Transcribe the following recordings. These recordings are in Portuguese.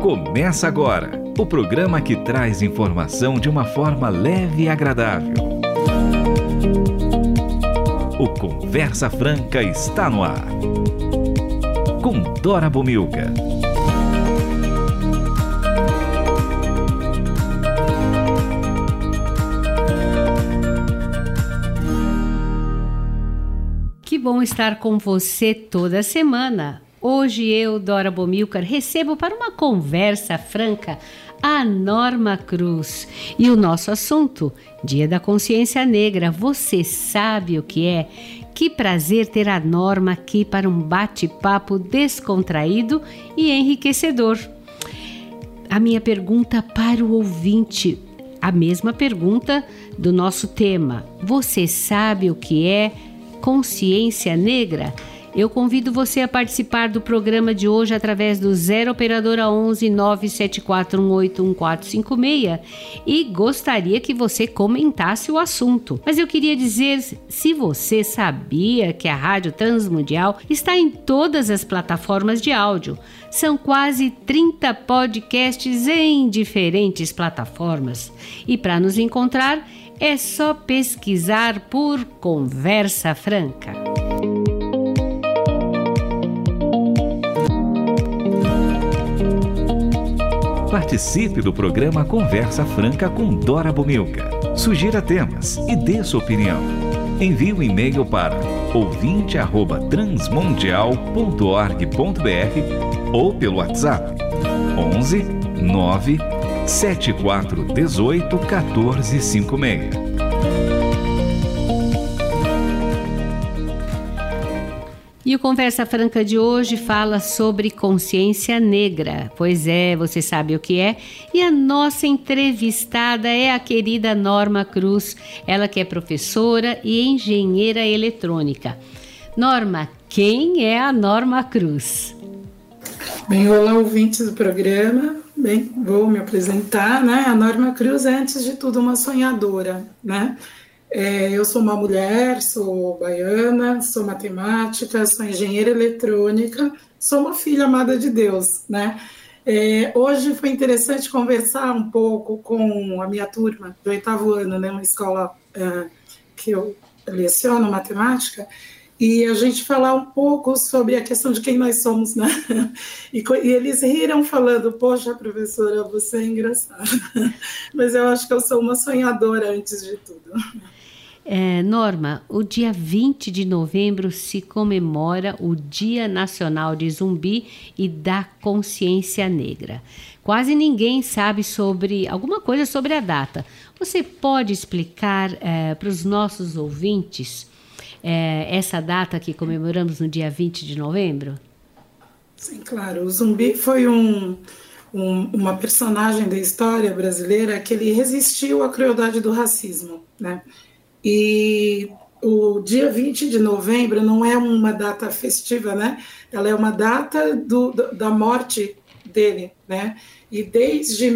Começa agora o programa que traz informação de uma forma leve e agradável. O Conversa Franca está no ar. Com Dora Bomilca. Que bom estar com você toda semana. Hoje eu, Dora Bomilcar, recebo para uma conversa franca a Norma Cruz. E o nosso assunto, Dia da Consciência Negra. Você sabe o que é? Que prazer ter a Norma aqui para um bate-papo descontraído e enriquecedor. A minha pergunta para o ouvinte, a mesma pergunta do nosso tema. Você sabe o que é consciência negra? Eu convido você a participar do programa de hoje através do 0 operadora 11 97418 1456 e gostaria que você comentasse o assunto. Mas eu queria dizer se você sabia que a Rádio Transmundial está em todas as plataformas de áudio. São quase 30 podcasts em diferentes plataformas. E para nos encontrar é só pesquisar por Conversa Franca. Participe do programa Conversa Franca com Dora Bomilca. Sugira temas e dê sua opinião. Envie um e-mail para ouvinte@transmundial.org.br ou pelo WhatsApp 11 9 7418 1456. E o Conversa Franca de hoje fala sobre consciência negra. Pois é, você sabe o que é. E a nossa entrevistada é a querida Norma Cruz, ela que é professora e engenheira eletrônica. Norma, quem é a Norma Cruz? Bem, olá, ouvintes do programa. Bem, vou me apresentar, né? A Norma Cruz é, antes de tudo, uma sonhadora, né? Eu sou uma mulher, sou baiana, sou matemática, sou engenheira eletrônica, sou uma filha amada de Deus, né? Hoje foi interessante conversar um pouco com a minha turma do 8º ano, né? Uma escola que eu leciono matemática, e a gente falar um pouco sobre a questão de quem nós somos, né? E eles riram falando, poxa, professora, você é engraçada. Mas eu acho que eu sou uma sonhadora antes de tudo. Norma, o dia 20 de novembro se comemora o Dia Nacional de Zumbi e da Consciência Negra. Quase ninguém sabe alguma coisa sobre a data. Você pode explicar para os nossos ouvintes essa data que comemoramos no dia 20 de novembro? Sim, claro. O Zumbi foi uma personagem da história brasileira que ele resistiu à crueldade do racismo, né? E o dia 20 de novembro não é uma data festiva, né? Ela é uma data da morte dele, né? E desde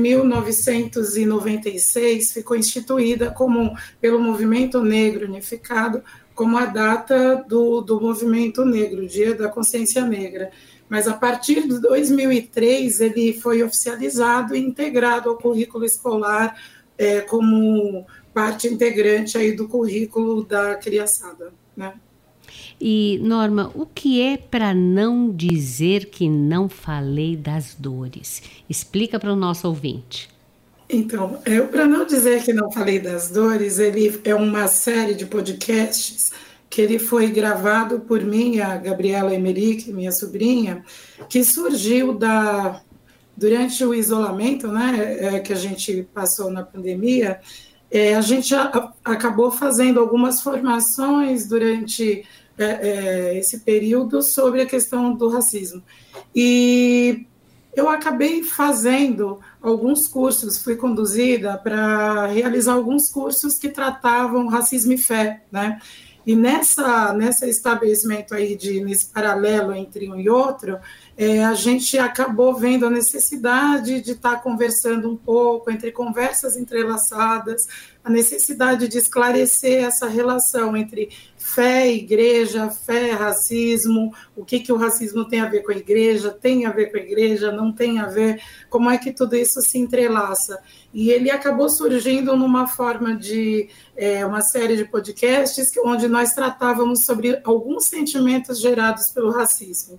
1996 ficou instituída pelo Movimento Negro Unificado como a data do Movimento Negro, o Dia da Consciência Negra. Mas a partir de 2003 ele foi oficializado e integrado ao currículo escolar como parte integrante aí do currículo da criançada, né? E, Norma, o que é para não dizer que não falei das dores? Explica para o nosso ouvinte. Então, para não dizer que não falei das dores, ele é uma série de podcasts que ele foi gravado por mim, a Gabriela Emerick, minha sobrinha, que surgiu durante o isolamento, né, que a gente passou na pandemia. A gente acabou fazendo algumas formações durante esse período sobre a questão do racismo. E eu acabei fazendo alguns cursos, fui conduzida para realizar alguns cursos que tratavam racismo e fé, né? E nesse estabelecimento aí, nesse paralelo entre um e outro, a gente acabou vendo a necessidade de estar conversando um pouco, entre conversas entrelaçadas, a necessidade de esclarecer essa relação entre fé, igreja, fé, racismo, o que o racismo tem a ver com a igreja, tem a ver com a igreja, não tem a ver, como é que tudo isso se entrelaça. E ele acabou surgindo numa forma de uma série de podcasts onde nós tratávamos sobre alguns sentimentos gerados pelo racismo.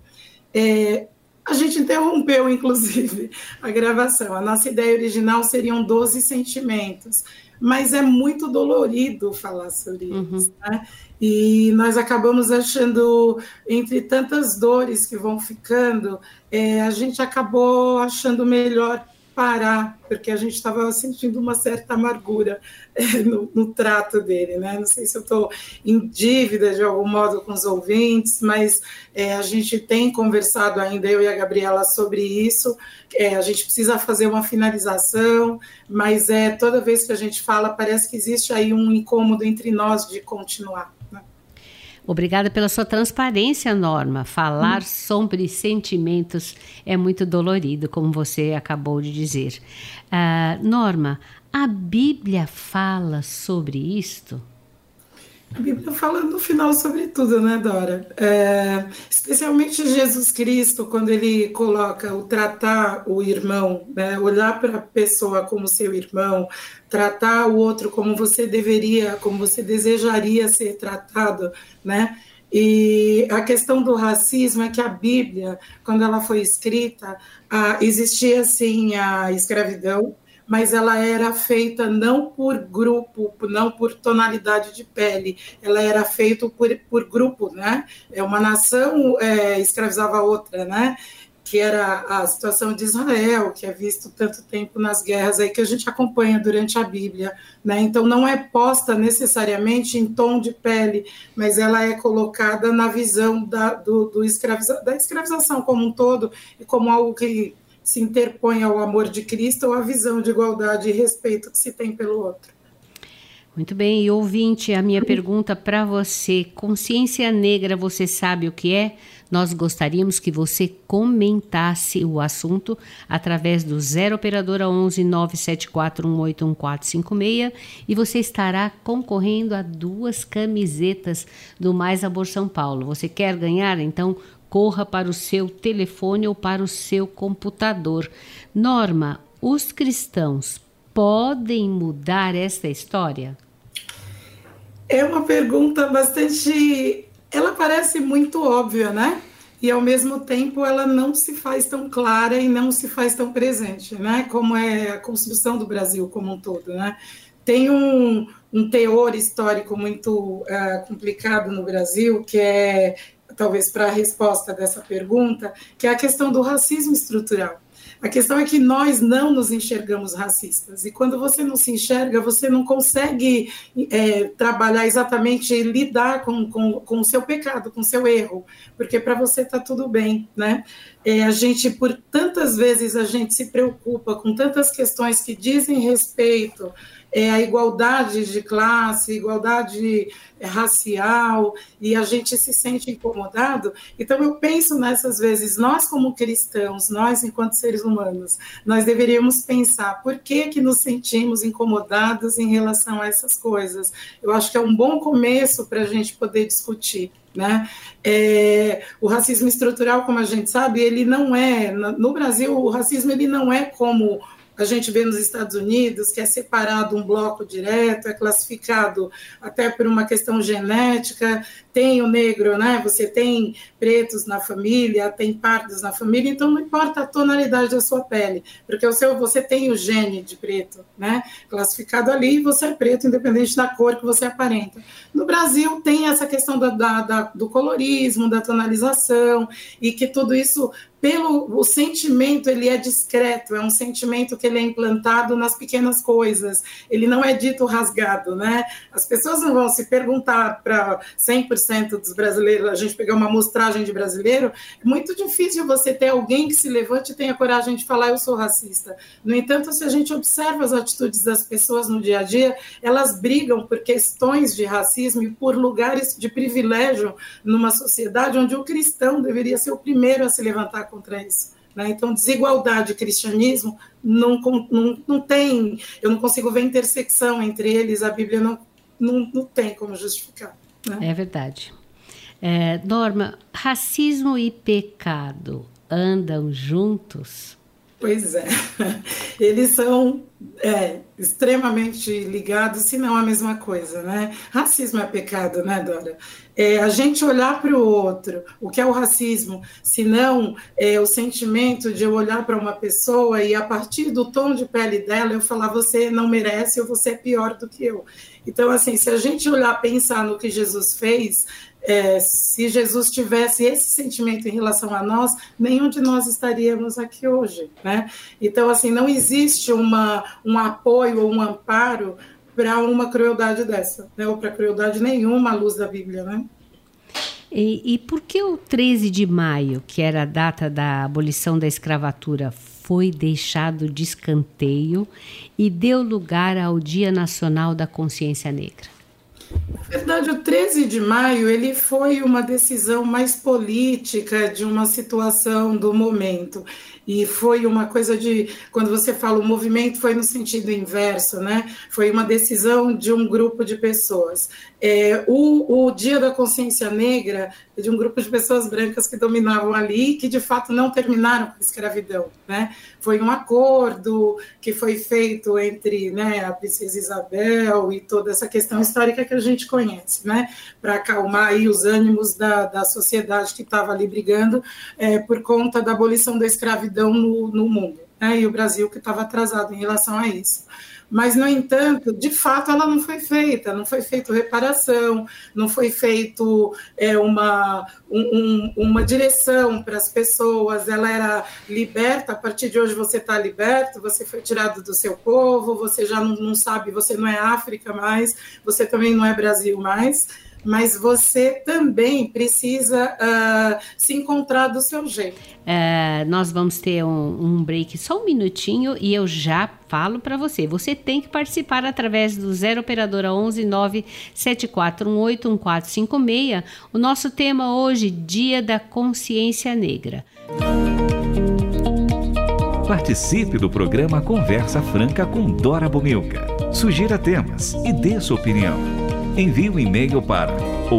A gente interrompeu, inclusive, a gravação. A nossa ideia original seriam 12 sentimentos, mas é muito dolorido falar sobre isso, né? E nós acabamos achando, entre tantas dores que vão ficando, a gente acabou achando melhor parar, porque a gente estava sentindo uma certa amargura no trato dele, né? Não sei se eu estou em dívida de algum modo com os ouvintes, mas a gente tem conversado ainda, eu e a Gabriela, sobre isso. A gente precisa fazer uma finalização, mas toda vez que a gente fala, parece que existe aí um incômodo entre nós de continuar, né? Obrigada pela sua transparência, Norma. Falar sobre sentimentos é muito dolorido, como você acabou de dizer. Norma, a Bíblia fala sobre isto? A Bíblia fala no final sobre tudo, né, Dora? Especialmente Jesus Cristo, quando ele coloca o tratar o irmão, né, olhar para a pessoa como seu irmão, tratar o outro como você deveria, como você desejaria ser tratado, né? E a questão do racismo é que a Bíblia, quando ela foi escrita, existia, sim, a escravidão, mas ela era feita não por grupo, não por tonalidade de pele, ela era feita por grupo, né? Uma nação escravizava a outra, né? Que era a situação de Israel, que é visto tanto tempo nas guerras aí que a gente acompanha durante a Bíblia, né? Então não é posta necessariamente em tom de pele, mas ela é colocada na visão da escravização como um todo e como algo que se interpõe ao amor de Cristo ou à visão de igualdade e respeito que se tem pelo outro. Muito bem, e ouvinte, a minha pergunta para você, consciência negra, você sabe o que é? Nós gostaríamos que você comentasse o assunto através do 0 operadora 11 974 18 1456 e você estará concorrendo a 2 camisetas do Mais Amor São Paulo. Você quer ganhar? Então corra para o seu telefone ou para o seu computador. Norma, os cristãos podem mudar esta história? É uma pergunta bastante... Ela parece muito óbvia, né? E, ao mesmo tempo, ela não se faz tão clara e não se faz tão presente, né? Como é a construção do Brasil como um todo, né? Tem um teor histórico muito complicado no Brasil, que é, talvez para a resposta dessa pergunta, que é a questão do racismo estrutural. A questão é que nós não nos enxergamos racistas, e quando você não se enxerga, você não consegue trabalhar exatamente e lidar com o seu pecado, com o seu erro, porque para você está tudo bem, né? A gente, por tantas vezes, a gente se preocupa com tantas questões que dizem respeito à igualdade de classe, igualdade racial, e a gente se sente incomodado. Então eu penso nessas vezes, nós como cristãos, nós enquanto seres humanos, nós deveríamos pensar por que nos sentimos incomodados em relação a essas coisas. Eu acho que é um bom começo para a gente poder discutir, né? O racismo estrutural, como a gente sabe, ele não é, no Brasil, o racismo ele não é como a gente vê nos Estados Unidos, que é separado um bloco direto, é classificado até por uma questão genética, tem o negro, né? Você tem pretos na família, tem pardos na família, então não importa a tonalidade da sua pele, porque você tem o gene de preto, né? Classificado ali, e você é preto, independente da cor que você aparenta. No Brasil tem essa questão do colorismo, da tonalização, e que tudo isso, o sentimento, ele é discreto, é um sentimento que ele é implantado nas pequenas coisas, ele não é dito rasgado, né? As pessoas não vão se perguntar para 100% dos brasileiros, a gente pegar uma amostragem de brasileiro, é muito difícil você ter alguém que se levante e tenha coragem de falar eu sou racista. No entanto, se a gente observa as atitudes das pessoas no dia a dia, elas brigam por questões de racismo e por lugares de privilégio numa sociedade onde o cristão deveria ser o primeiro a se levantar contra isso, né? Então, desigualdade e cristianismo não tem, eu não consigo ver intersecção entre eles, a Bíblia não tem como justificar, né? É verdade. Norma, racismo e pecado andam juntos? Pois é, eles são extremamente ligados, se não a mesma coisa, né? Racismo é pecado, né, Dora? A gente olhar para o outro, o que é o racismo, se não o sentimento de eu olhar para uma pessoa e a partir do tom de pele dela eu falar você não merece ou você é pior do que eu. Então, assim, se a gente olhar, pensar no que Jesus fez, se Jesus tivesse esse sentimento em relação a nós, nenhum de nós estaríamos aqui hoje, né? Então, assim, não existe um apoio ou um amparo para uma crueldade dessa, né? Ou para crueldade nenhuma à luz da Bíblia, né? E por que o 13 de maio, que era a data da abolição da escravatura, foi deixado de escanteio e deu lugar ao Dia Nacional da Consciência Negra? Na verdade, o 13 de maio ele foi uma decisão mais política de uma situação do momento. E foi uma coisa de, quando você fala o movimento, foi no sentido inverso, né? Foi uma decisão de um grupo de pessoas. O Dia da Consciência Negra é de um grupo de pessoas brancas que dominavam ali, que de fato não terminaram com a escravidão, né? Foi um acordo que foi feito entre, né, a princesa Isabel e toda essa questão histórica que a gente conhece, né? Para acalmar aí os ânimos da sociedade que estava ali brigando por conta da abolição da escravidão no mundo, né? E o Brasil que estava atrasado em relação a isso. Mas, no entanto, de fato, ela não foi feita, não foi feita reparação, não foi feito uma direção para as pessoas, ela era liberta, a partir de hoje você está liberto, você foi tirado do seu povo, você já não sabe, você não é África mais, você também não é Brasil mais, mas você também precisa se encontrar do seu jeito. Nós vamos ter um break, só um minutinho, e eu já falo para você. Você tem que participar através do 0 Operadora 11 97418 1456. O nosso tema hoje, Dia da Consciência Negra. Participe do programa Conversa Franca com Dora Bomilca. Sugira temas e dê sua opinião. Envie um e-mail para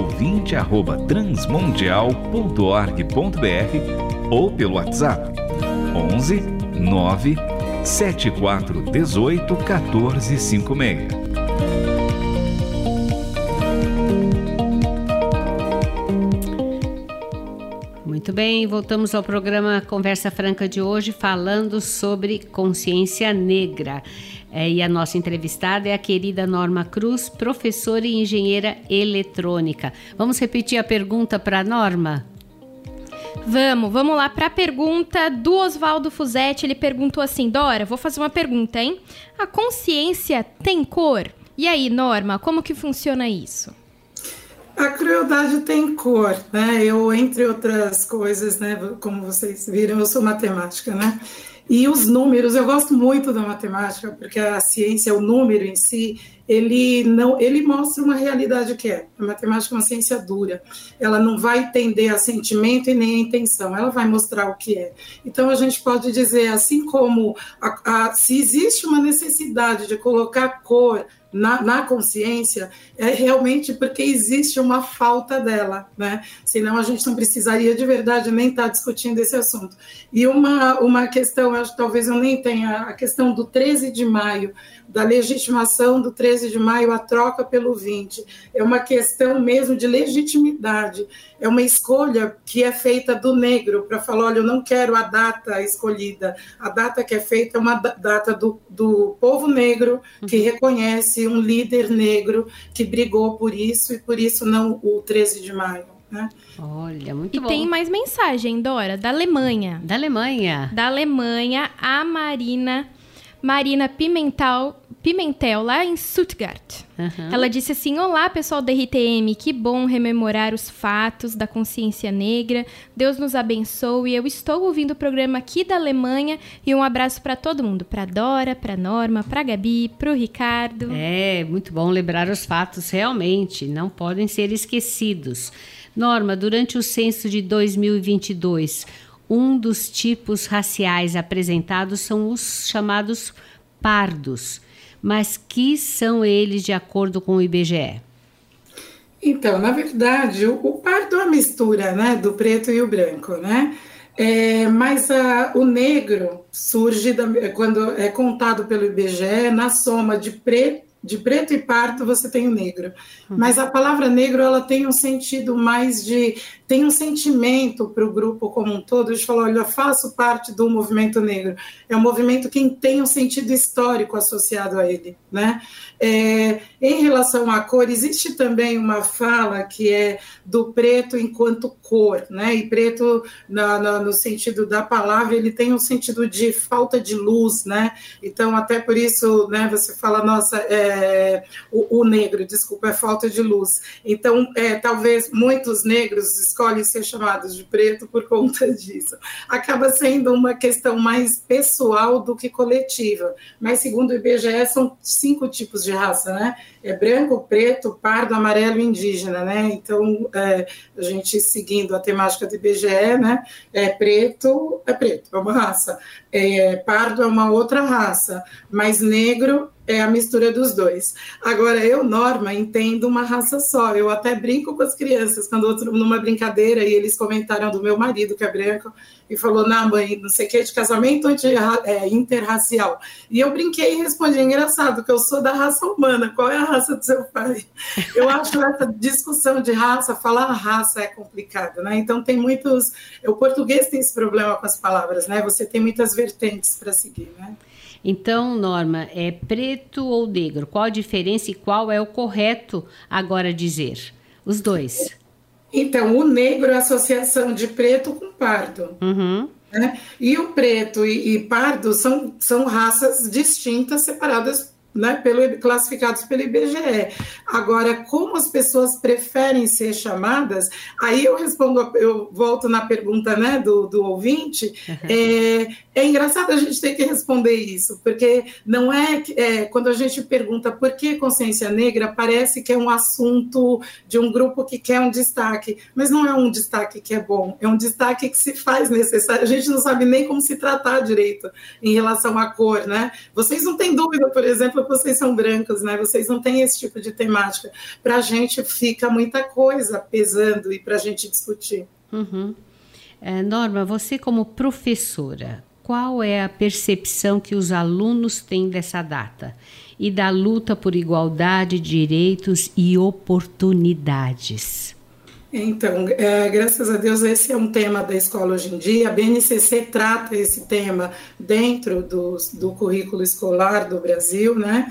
ouvinte@transmundial.org.br ou pelo WhatsApp 11 9 7418 1456. Muito bem, voltamos ao programa Conversa Franca de hoje, falando sobre consciência negra. E a nossa entrevistada é a querida Norma Cruz, professora e engenheira eletrônica. Vamos repetir a pergunta para a Norma? Vamos lá para a pergunta do Oswaldo Fusetti. Ele perguntou assim: Dora, vou fazer uma pergunta, hein? A consciência tem cor? E aí, Norma, como que funciona isso? A crueldade tem cor, né? Eu, entre outras coisas, né? Como vocês viram, eu sou matemática, né? E os números, eu gosto muito da matemática, porque a ciência, o número em si, ele mostra uma realidade que é. A matemática é uma ciência dura, ela não vai tender a sentimento e nem a intenção, ela vai mostrar o que é. Então, a gente pode dizer, assim como se existe uma necessidade de colocar cor na consciência, é realmente porque existe uma falta dela, né? Senão a gente não precisaria de verdade nem estar discutindo esse assunto. E uma questão, talvez eu nem tenha, a questão do 13 de maio, da legitimação do 13 de maio, a troca pelo 20, é uma questão mesmo de legitimidade, é uma escolha que é feita do negro, para falar, olha, eu não quero a data escolhida, a data que é feita é uma data do povo negro, que reconhece um líder negro que brigou por isso, e por isso não o 13 de maio. Né? Olha, muito bom. E tem mais mensagem, Dora, da Alemanha. Da Alemanha. Da Alemanha, a Marina Pimentel, lá em Stuttgart. Uhum. Ela disse assim: olá, pessoal da RTM, que bom rememorar os fatos da consciência negra. Deus nos abençoe. Eu estou ouvindo o programa aqui da Alemanha e um abraço para todo mundo, para Dora, para Norma, para Gabi, para o Ricardo. É, muito bom lembrar os fatos, realmente, não podem ser esquecidos. Norma, durante o censo de 2022, Um dos tipos raciais apresentados são os chamados pardos. Mas que são eles de acordo com o IBGE? Então, na verdade, o pardo é uma mistura, né, do preto e o branco, né? Mas o negro surge quando é contado pelo IBGE na soma de preto e pardo você tem o negro. Mas a palavra negro, ela tem um sentido mais tem um sentimento para o grupo como um todo, de falar, olha, eu faço parte do movimento negro. É um movimento que tem um sentido histórico associado a ele, né? Em relação à cor, existe também uma fala que é do preto enquanto cor, né? E preto, no sentido da palavra, ele tem um sentido de falta de luz, né? Então, até por isso, né, você fala, nossa, o negro, desculpa, é falta de luz. Então, talvez muitos negros escolhem ser chamados de preto por conta disso. Acaba sendo uma questão mais pessoal do que coletiva. Mas, segundo o IBGE, são 5 tipos de raça, né? Branco, preto, pardo, amarelo e indígena, né? Então, a gente seguindo a temática do IBGE, né? Preto, é uma raça. Pardo é uma outra raça. Mas negro é a mistura dos dois. Agora, eu, Norma, entendo uma raça só. Eu até brinco com as crianças, quando numa brincadeira, e eles comentaram do meu marido, que é branco, e falou, não, mãe, não sei o que, de casamento interracial. E eu brinquei e respondi, engraçado, que eu sou da raça humana, qual é a raça do seu pai? Eu acho essa discussão de raça, falar raça é complicado, né? Então, tem muitos... O português tem esse problema com as palavras, né? Você tem muitas vertentes para seguir, né? Então, Norma, é preto ou negro? Qual a diferença e qual é o correto agora dizer? Os dois. Então, o negro é a associação de preto com pardo. Uhum. Né? E o preto e pardo são raças distintas, separadas, né, classificados pelo IBGE. Agora, como as pessoas preferem ser chamadas, aí eu volto na pergunta, né, do ouvinte, é engraçado a gente ter que responder isso, porque não quando a gente pergunta por que consciência negra, parece que é um assunto de um grupo que quer um destaque, mas não é um destaque que é bom, é um destaque que se faz necessário, a gente não sabe nem como se tratar direito em relação à cor, né? Vocês não têm dúvida, por exemplo, que vocês são brancos, né? Vocês não têm esse tipo de temática. Para a gente fica muita coisa pesando e para a gente discutir. Uhum. Norma, você como professora, qual é a percepção que os alunos têm dessa data e da luta por igualdade, direitos e oportunidades? Então, graças a Deus, esse é um tema da escola hoje em dia. A BNCC trata esse tema dentro do currículo escolar do Brasil, né?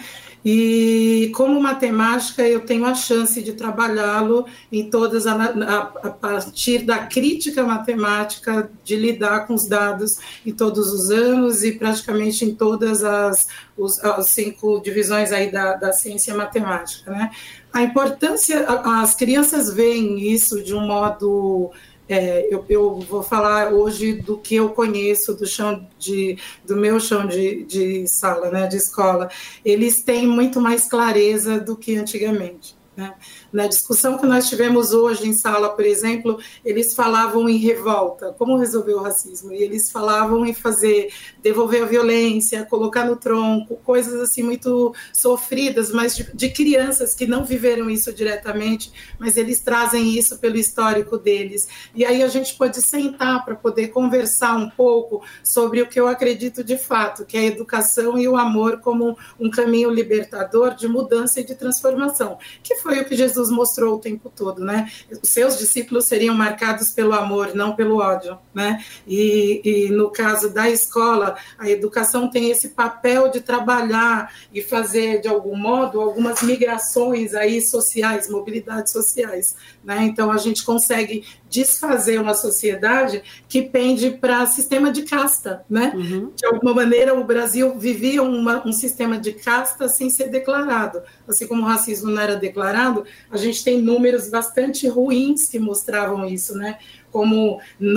E como matemática, eu tenho a chance de trabalhá-lo em todas, a partir da crítica matemática, de lidar com os dados em todos os anos e praticamente em todas as 5 divisões aí da ciência matemática, né? A importância, as crianças veem isso de um modo... eu vou falar hoje do que eu conheço do meu chão de sala, né, de escola. Eles têm muito mais clareza do que antigamente, né? Na discussão que nós tivemos hoje em sala, por exemplo, eles falavam em revolta, como resolver o racismo, e eles falavam em devolver a violência, colocar no tronco, coisas assim muito sofridas, mas de crianças que não viveram isso diretamente, mas eles trazem isso pelo histórico deles. E aí a gente pode sentar para poder conversar um pouco sobre o que eu acredito de fato, que é a educação e o amor como um caminho libertador de mudança e de transformação, que foi o que Jesus mostrou o tempo todo, né? Os seus discípulos seriam marcados pelo amor, não pelo ódio, né? E no caso da escola, a educação tem esse papel de trabalhar e fazer, de algum modo, algumas migrações aí sociais, mobilidades sociais, né? Então, a gente consegue desfazer uma sociedade que pende para sistema de casta, né? Uhum. De alguma maneira, o Brasil vivia um sistema de casta sem ser declarado. Assim como o racismo não era declarado, a gente tem números bastante ruins que mostravam isso, né? Como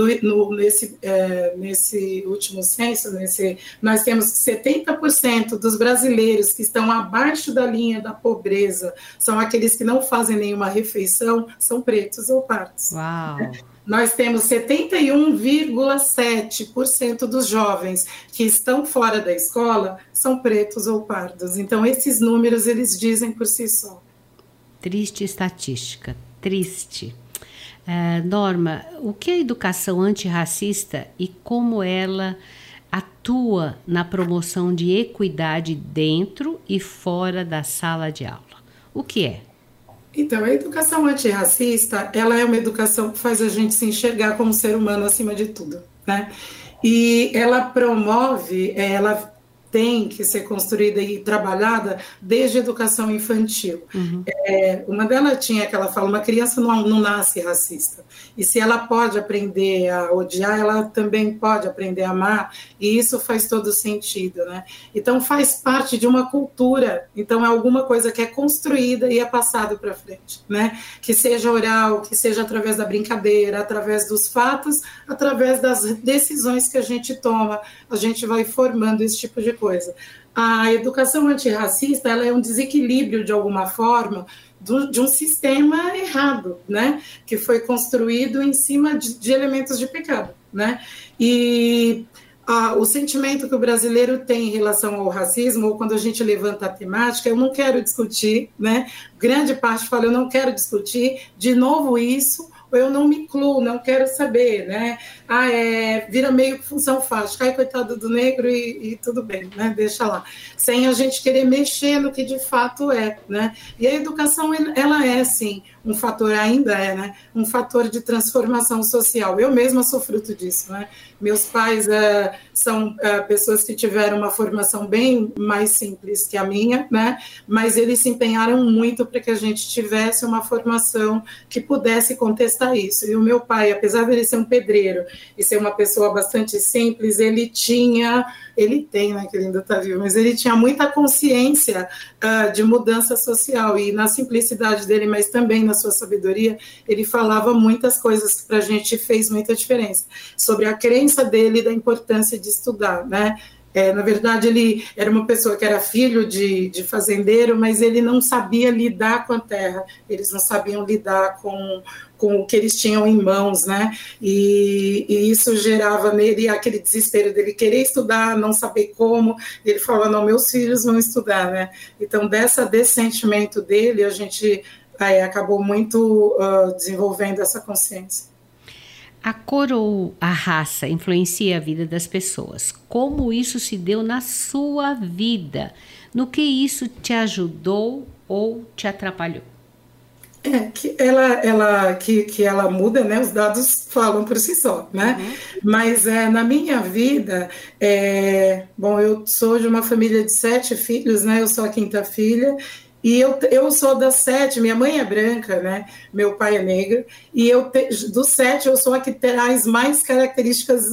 nesse último censo, nós temos 70% dos brasileiros que estão abaixo da linha da pobreza, são aqueles que não fazem nenhuma refeição, são pretos ou pardos. Uau! nós temos 71,7% dos jovens que estão fora da escola são pretos ou pardos. Então, esses números, eles dizem por si só. Triste estatística, triste. Norma, o que é a educação antirracista e como ela atua na promoção de equidade dentro e fora da sala de aula? O que é? Então, a educação antirracista, ela é uma educação que faz a gente se enxergar como ser humano acima de tudo, né? E ela promove, ela tem que ser construída e trabalhada desde a educação infantil. Uhum. Uma delas tinha que ela fala, uma criança não nasce racista. E se ela pode aprender a odiar, ela também pode aprender a amar, e isso faz todo sentido, né? Então faz parte de uma cultura, então é alguma coisa que é construída e é passado para frente, né? Que seja oral, que seja através da brincadeira, através dos fatos, através das decisões que a gente toma, a gente vai formando esse tipo de coisa. A educação antirracista, ela é um desequilíbrio, de alguma forma, de um sistema errado, né? Que foi construído em cima de elementos de pecado, né? E o sentimento que o brasileiro tem em relação ao racismo, ou quando a gente levanta a temática, eu não quero discutir, né? Grande parte fala, eu não quero discutir, de novo isso, eu não me incluo, não quero saber, né? Vira meio que função fática, coitado do negro e tudo bem, né? Deixa lá. Sem a gente querer mexer no que de fato é, né? E a educação, ela é, sim, um fator, ainda é, né? Um fator de transformação social. Eu mesma sou fruto disso, né? Meus pais são pessoas que tiveram uma formação bem mais simples que a minha, né? Mas eles se empenharam muito para que a gente tivesse uma formação que pudesse contestar isso. E o meu pai, apesar de ele ser um pedreiro e ser uma pessoa bastante simples, ele tem, né, que ele ainda está vivo, mas ele tinha muita consciência de mudança social, e na simplicidade dele, mas também na sua sabedoria, ele falava muitas coisas que para a gente fez muita diferença, sobre a crença dele da importância de estudar, né? Na verdade, ele era uma pessoa que era filho de fazendeiro, mas ele não sabia lidar com a terra, eles não sabiam lidar com o que eles tinham em mãos, né? E isso gerava nele aquele desespero dele querer estudar, não saber como. Ele falava, não, meus filhos vão estudar, né? Então, desse sentimento dele, a gente acabou muito desenvolvendo essa consciência. A cor ou a raça influencia a vida das pessoas. Como isso se deu na sua vida? No que isso te ajudou ou te atrapalhou? Que ela muda, né? Os dados falam por si só, né? Uhum. Mas na minha vida, eu sou de uma família de 7 filhos, né? Eu sou a 5ª filha. E eu sou das 7, minha mãe é branca, né? Meu pai é negro, e dos 7 eu sou a que traz mais características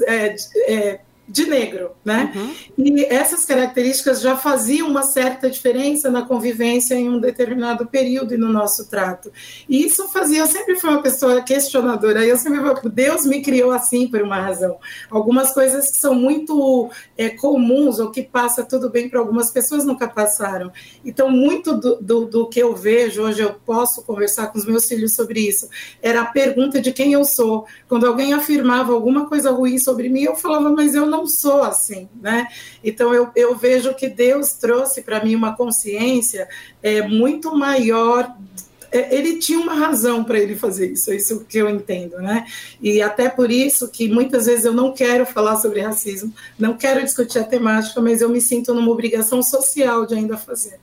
de negro, né? Uhum. E essas características já faziam uma certa diferença na convivência em um determinado período e no nosso trato. E isso eu sempre fui uma pessoa questionadora, eu sempre falo, Deus me criou assim por uma razão. Algumas coisas que são muito comuns, ou que passa tudo bem para algumas pessoas, nunca passaram. Então, muito do que eu vejo, hoje eu posso conversar com os meus filhos sobre isso, era a pergunta de quem eu sou. Quando alguém afirmava alguma coisa ruim sobre mim, eu falava, mas eu não sou assim, né? Então eu vejo que Deus trouxe para mim uma consciência muito maior. Ele tinha uma razão para ele fazer isso, é isso que eu entendo, né? E até por isso que muitas vezes eu não quero falar sobre racismo, não quero discutir a temática, mas eu me sinto numa obrigação social de ainda fazer.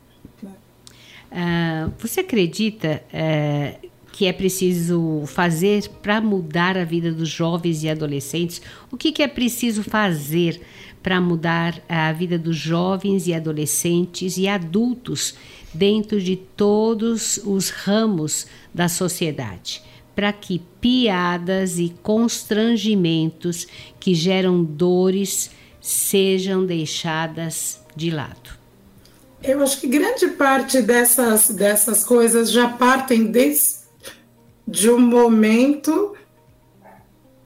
Né? Você acredita que é preciso fazer para mudar a vida dos jovens e adolescentes? O que é preciso fazer para mudar a vida dos jovens e adolescentes e adultos dentro de todos os ramos da sociedade, para que piadas e constrangimentos que geram dores sejam deixadas de lado? Eu acho que grande parte dessas coisas já partem de um momento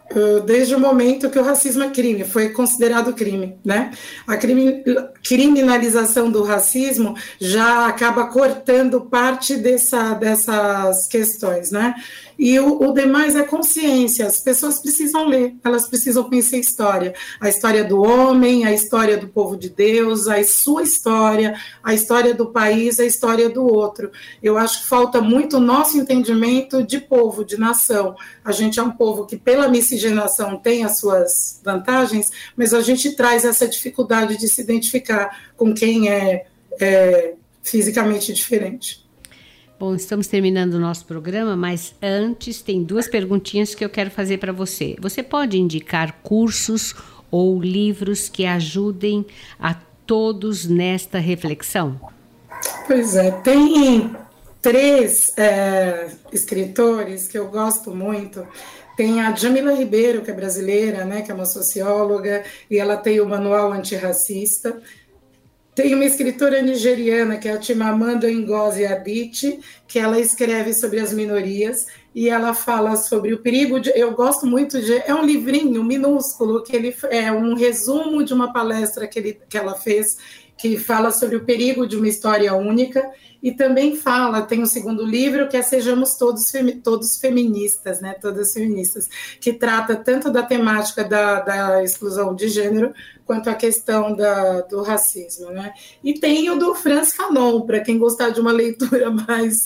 desde o momento que o racismo é crime, foi considerado crime, né? A criminalização do racismo já acaba cortando parte dessas questões, né? E o demais é consciência. As pessoas precisam ler, elas precisam conhecer a história do homem, a história do povo de Deus, a sua história, a história do país, a história do outro. Eu acho que falta muito o nosso entendimento de povo, de nação. A gente é um povo que, pela miscigenação, tem as suas vantagens, mas a gente traz essa dificuldade de se identificar com quem é fisicamente diferente. Bom, estamos terminando o nosso programa, mas antes tem 2 perguntinhas que eu quero fazer para você. Você pode indicar cursos ou livros que ajudem a todos nesta reflexão? Pois é, tem 3 escritores que eu gosto muito. Tem a Jamila Ribeiro, que é brasileira, né, que é uma socióloga, e ela tem o Manual Antirracista. Tem uma escritora nigeriana, que é a Chimamanda Ngozi Adichie, que ela escreve sobre as minorias, e ela fala sobre o perigo de... Eu gosto muito de... É um livrinho minúsculo, que ele é um resumo de uma palestra que ela fez, que fala sobre o perigo de uma história única, e também tem um segundo livro, que é Sejamos Todos Feministas, né? Todas feministas, que trata tanto da temática da exclusão de gênero, quanto a questão do racismo, né? E tem o do Frantz Fanon, para quem gostar de uma leitura mais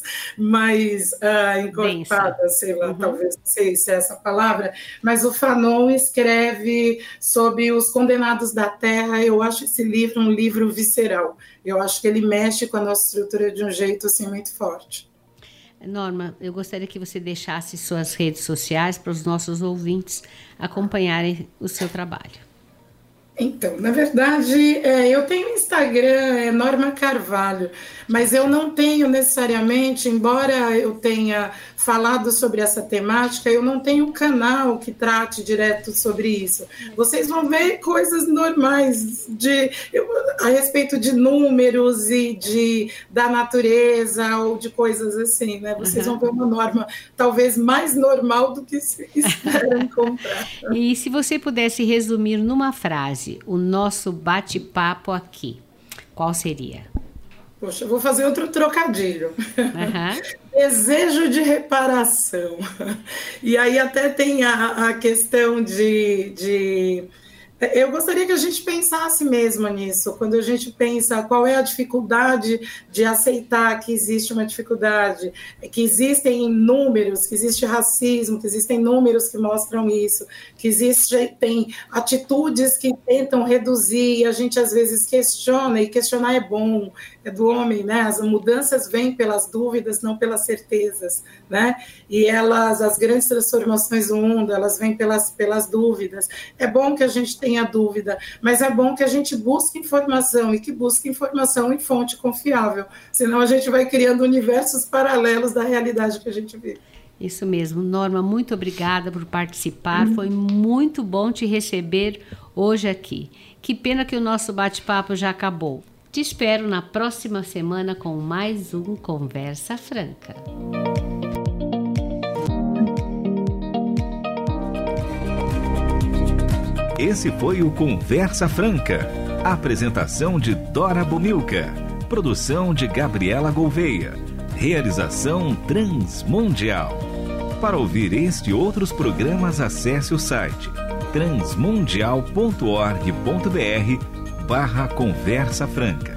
encorpada, sei lá, talvez, não sei se é essa palavra, mas o Fanon escreve sobre os condenados da terra. Eu acho esse livro um livro visceral. Eu acho que ele mexe com a nossa estrutura de um jeito assim, muito forte. Norma, eu gostaria que você deixasse suas redes sociais para os nossos ouvintes acompanharem o seu trabalho. Então, na verdade, eu tenho Instagram, Norma Carvalho, mas eu não tenho necessariamente, embora eu tenha falado sobre essa temática, eu não tenho um canal que trate direto sobre isso. Vocês vão ver coisas normais a respeito de números e da natureza ou de coisas assim, né? Vocês vão ver uma Norma talvez mais normal do que se espera encontrar. E se você pudesse resumir numa frase o nosso bate-papo aqui, qual seria? Poxa, eu vou fazer outro trocadilho. Desejo de reparação. E aí até tem a questão de... Eu gostaria que a gente pensasse mesmo nisso, quando a gente pensa qual é a dificuldade de aceitar que existe uma dificuldade, que existem números, que existe racismo, que existem números que mostram isso, que tem atitudes que tentam reduzir, e a gente às vezes questiona, e questionar é bom, é do homem, né? As mudanças vêm pelas dúvidas, não pelas certezas, né? E as grandes transformações do mundo, elas vêm pelas dúvidas. É bom que a gente tenha dúvida, mas é bom que a gente busque informação, e que busque informação em fonte confiável, senão a gente vai criando universos paralelos da realidade que a gente vive. Isso mesmo. Norma, muito obrigada por participar, foi muito bom te receber hoje aqui. Que pena que o nosso bate-papo já acabou. Te espero na próxima semana com mais um Conversa Franca. Esse foi o Conversa Franca. Apresentação de Dora Bomilcar. Produção de Gabriela Gouveia. Realização Transmundial. Para ouvir este e outros programas, acesse o site transmundial.org.br/Conversa Franca.